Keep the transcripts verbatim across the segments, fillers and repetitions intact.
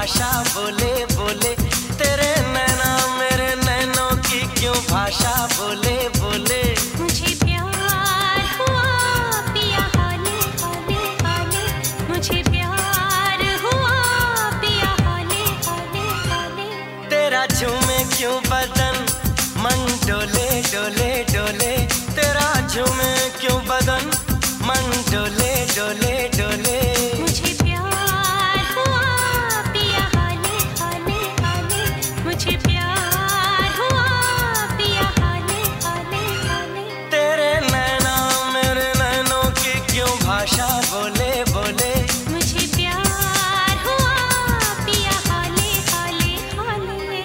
भाषा बोले बोले, तेरे नैना मेरे नैनों की क्यों भाषा बोले बोले। मुझे प्यार हुआ पिया हाले हाले हाले, मुझे प्यार हुआ पिया हाले हाले हाले। तेरा झूमे क्यों बदन मन डोले डोले डोले, तेरा झूमे क्यों बदन मन डोले डोले डोले। मुझे प्यार हुआ पिया हाले हाले हाले, मुझे प्यार हुआ पिया हाले हाले हाले। तेरे नैना मेरे नैनों की क्यों भाषा बोले बोले। मुझे प्यार हुआ पिया हाले हाले हाले।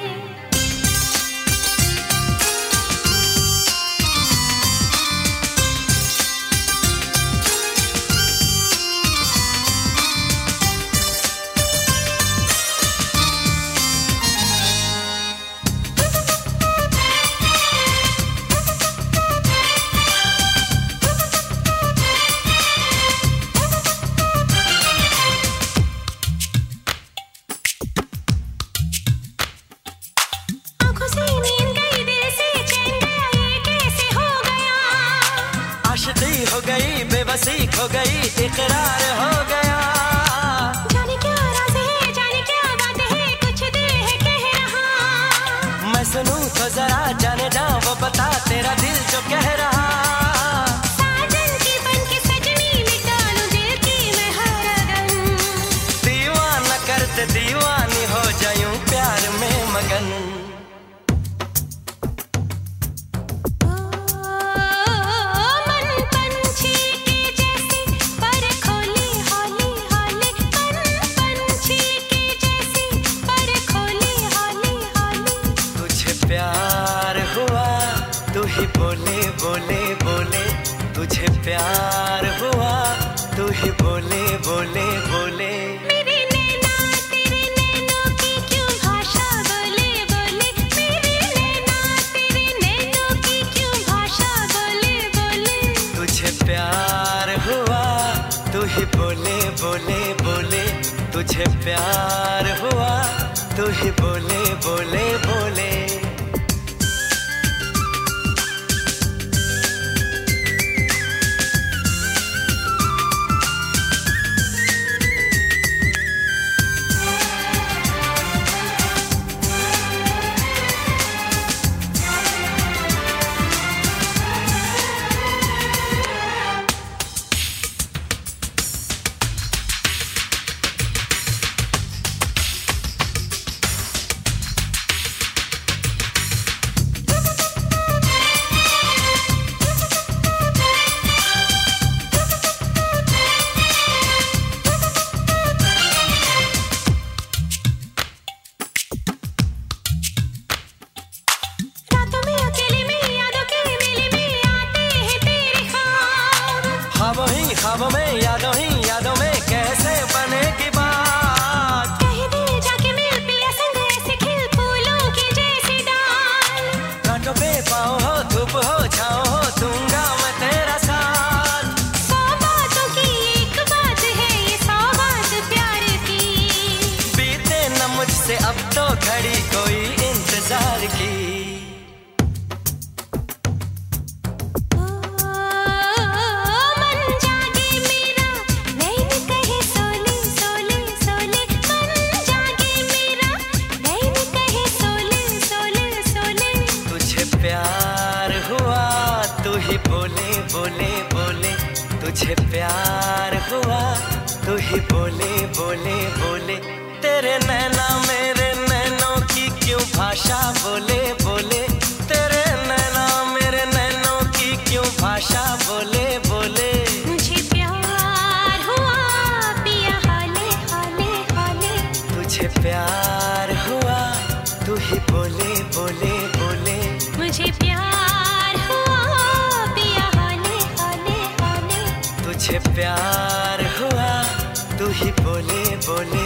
आँखों से नींद गई, दिल से चैन गया, ये कैसे हो गया। आशिकी हो गई, बेबसी खो गई, इकरार हो गया। जाने क्या राज है, जाने क्या बात है, कुछ दिल है कह रहा। मैं सुनूं तो जरा जाने जा वो बता, तेरा दिल जो कह रहा। साजन की बन के सजनी मिटा लूं दिल की मैं हर अदम। दीवाना करते दीवानी हो जायूं प्यार में मगन। ओ मन पंछी के जैसे पर खोले हाले हाले, मन पंछी के जैसे पर खोले हाले हाले। तुझे प्यार हुआ तू ही बोले बोले बोले, तुझे प्यार हुआ तू ही बोले बोले बोले। मेरे नैना तेरे नैनों की क्यों भाषा बोले बोले, मेरे नैना तेरे नैनों की क्यों भाषा बोले बोले। तुझे प्यार हुआ तू ही बोले बोले बोले, तुझे प्यार हुआ तू ही बोले बोले बोले। रातों में अकेले में यादों के मेले में आते हैं तेरे ख्वाब। ख्वाबों ही ख्वाबों में यादों ही यादों में कैसे बनेगी बात। कहीं दिल जाके मिल पिया संग ऐसे खिल फूलों की जैसी डाल। कांटों पे पाँव हो धूप हो छाँव हो, दूंगा मैं तेरा साथ। सौ बातों की एक बात है ये सौगात प्यार की। बीते न मुझसे अब तो घड़ी कोई इंतजार की। ओ मन जागे मेरा नैन कहे सोले सोले सोले, मन जागे मेरा नैन कहे सोले सोले सोले। तुझे प्यार हुआ तू ही बोले बोले बोले, तुझे प्यार हुआ तू ही बोले बोले बोले। तेरे नैना मेरे नैनों की क्यों भाषा बोले बोले, तेरे नैना मेरे नैनों की क्यों भाषा बोले बोले। मुझे प्यार हुआ पिया हाले हाले हाले, तुझे प्यार हुआ तू ही बोले बोले बोले। मुझे प्यार हुआ पिया हाले हाले हाले। तुझे प्यार हुआ तू ही बोले बोले